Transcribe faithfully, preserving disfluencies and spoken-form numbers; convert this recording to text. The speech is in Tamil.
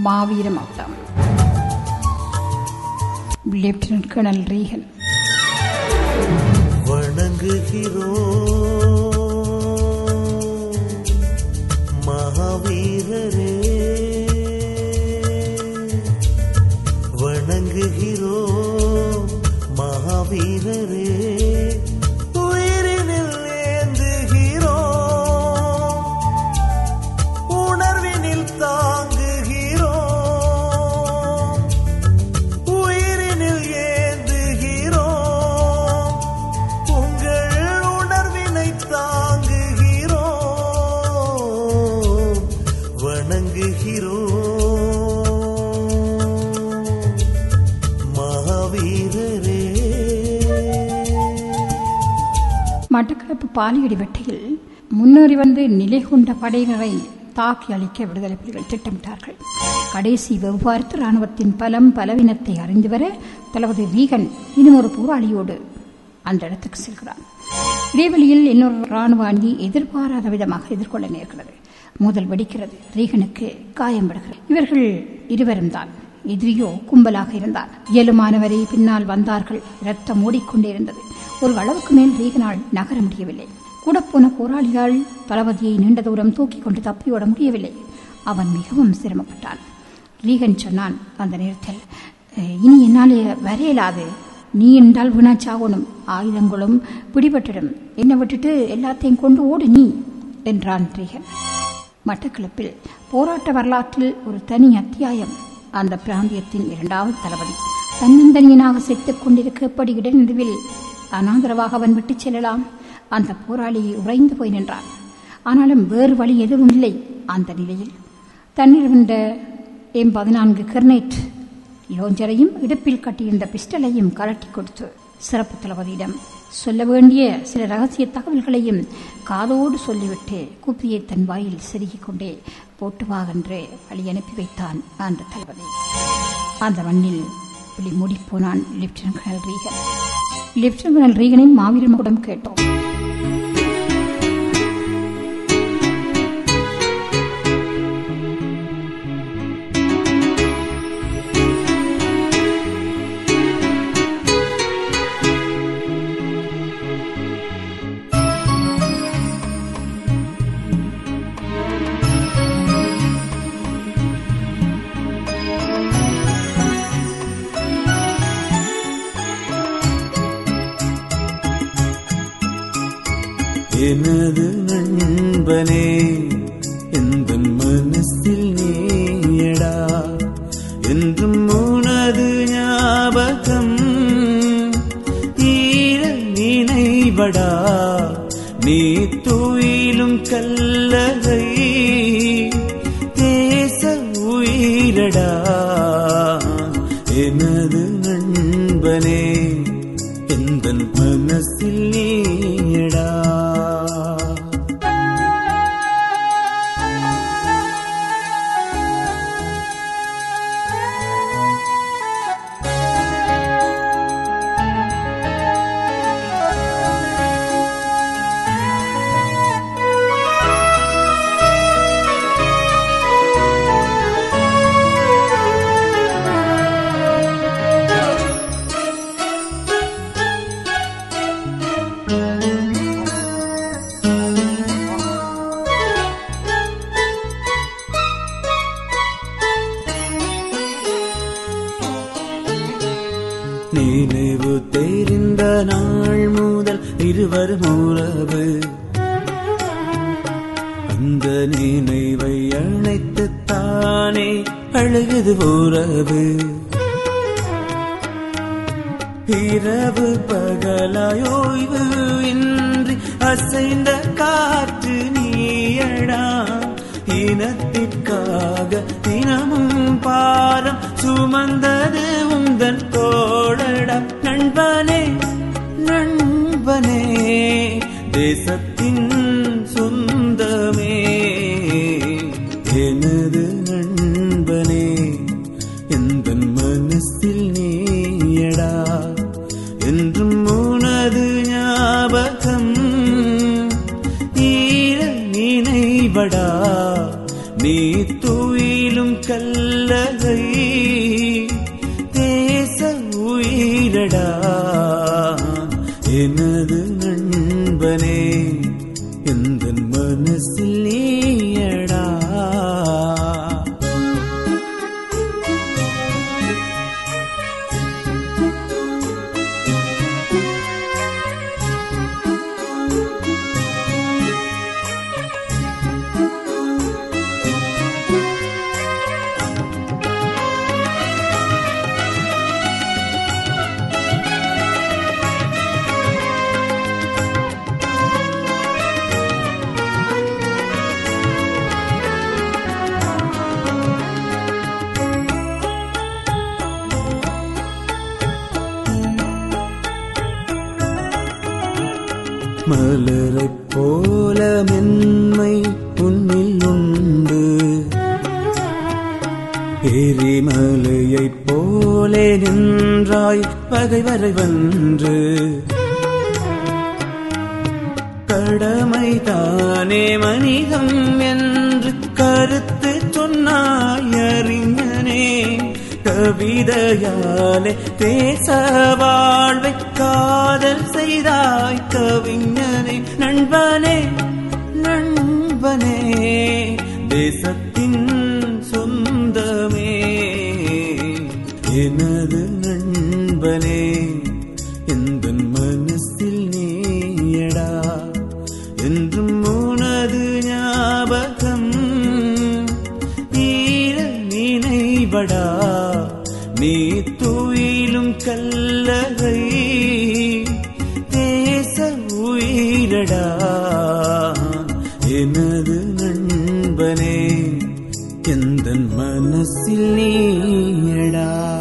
மாவீர மகுடம். Lieutenant colonel Regan. வணங்குகிறோம் மகாவீரரே, வணங்குகிறோம் மகாவீரரே, உயிரினில் ஏந்துகிறோம், உணர்வினில் தாங்குகிறோம், உயிரினில் ஏந்துகிறோம், உங்கள் உணர்வினை தாங்குகிறோம், வணங்குகிறோம் மகாவீரரே. மட்டக்களப்பு பாலியடி வெட்டையில் முன்னேறி வந்து நிலை கொண்ட படையினரை தாக்கி அளிக்க விடுதலை புலிகள் திட்டமிட்டார்கள். கடைசி வெவ்வாறு ராணுவத்தின் பலம் பலவீனத்தை அறிந்து வர தளபதி ரீகன் இன்னும் ஒரு போராளியோடு அந்த இடத்துக்கு செல்கிறார். இடைவெளியில் இன்னொரு ராணுவ அணி எதிர்பாராத விதமாக எதிர்கொள்ள நேர்கிறது. முதல் வெடிக்கிறது. ரீகனுக்கு காயம் படுகிறது. இவர்கள் இருவரும் தான். எதிரியோ கும்பலாக இருந்தார். இயலுமானவரை பின்னால் வந்தார்கள். ரத்தம் ஓடிக்கொண்டே இருந்தது. ஒரு அளவுக்கு மேல் ரீகனால் நகர முடியவில்லை. கூட போன போராளியால் தளபதியை நீண்ட தூரம் தூக்கி கொண்டு தப்பியோட முடியவில்லை. அவன் மிகவும் சிரமப்பட்டான். ரீகன் சொன்னான் அந்த நேரத்தில், இனி என்னாலே வரையலாது, நீ என்றால் வீணாச்சாகணும், ஆயுதங்களும் பிடிபட்டிடும், என்னை விட்டுட்டு எல்லாத்தையும் கொண்டு ஓடு நீ என்றான் ரீகன். மட்டக்களப்பில் போராட்ட வரலாற்றில் ஒரு தனி அத்தியாயம். அந்த பிராந்தியத்தின் இரண்டாவது தளபதி தன்னந்தனியனாக செத்துக் கொண்டிருக்க எப்படி இடைநடுவில் அனாதரவாக அவன் விட்டுச் செல்லலாம்? அந்த போராளியை உறைந்து போய் நின்றான். ஆனாலும் வேறு வழி எதுவும் இல்லை. அந்த நிலையில் தன்னிருந்த எம் பதினான்கு கர்னைட் லோஞ்சரையும் இடுப்பில் கட்டியிருந்த பிஸ்டலையும் கலட்டி கொடுத்து சிறப்பு தளபதியிடம் சொல்ல வேண்டிய சில ரகசிய தகவல்களையும் காதோடு சொல்லிவிட்டு குப்பியை தன் வாயில் செருகிக் கொண்டே போட்டு வாகென்று வழி அனுப்பி வைத்தான் அந்த தளபதி. அந்த மண்ணில் விழி மூடிப்போனான் lieutenant colonel Regan. Lieutenant colonel ரீகனின் மாவீர மகுடம் கேட்டோம். எனது நண்பனே, எந்த மனசில் நீயடா, என்றும் உனது ஞாபகம் ஈர நினைவடா, நீ துயிலும் கல்லறை தேச உயிரடா. எனது நண்பனே, எந்த மனசில் நீயடா. நினைவு தெரிந்த நாள் முதல் இருவரும் உறவு, அந்த நினைவை அணைத்துத்தானே அழுகுது உறவு. இரவு பகலாயோய்வு இன்றி அசைந்த காற்று நீயடா, இனத்திற்காக தினமும் பாரம் சுமந்தது உந்தன் தோழடா. நண்பனே நண்பனே, தேசத்தின் சொந்தமே, எனது நண்பனே, எந்த மனசில் நீயடா, என்றும் உனது ஞாபகம் ஈர நினைவடா, நீ துயிலும் கல்லகை தேச உயிரடா எனது நண்பனே எந்தன் மனசில் நீயடா. மலரைப் போல மென்மை உன்னில் உண்டு, எரிமலையைப் போலே நின்றாய் பகைவரை வென்று. கடமைதானே மனிதம் என்று கருத்து சொன்னாய் அறிஞனே, கவிதையாலே தேச வாழ்வை காதல் செய்தாய் கவிஞனே. நண்பனே நண்பனே தேசத்தின் சொந்தமே எனது நண்பனே எந்தன் மனசில் நீயடா என்றும் உனது ஞாபகம் ஈர நினைவடா. நீ துயிலும் கல்லகை தேச உயிரடா எனது நண்பனே எந்தன் மனசில் நீயடா.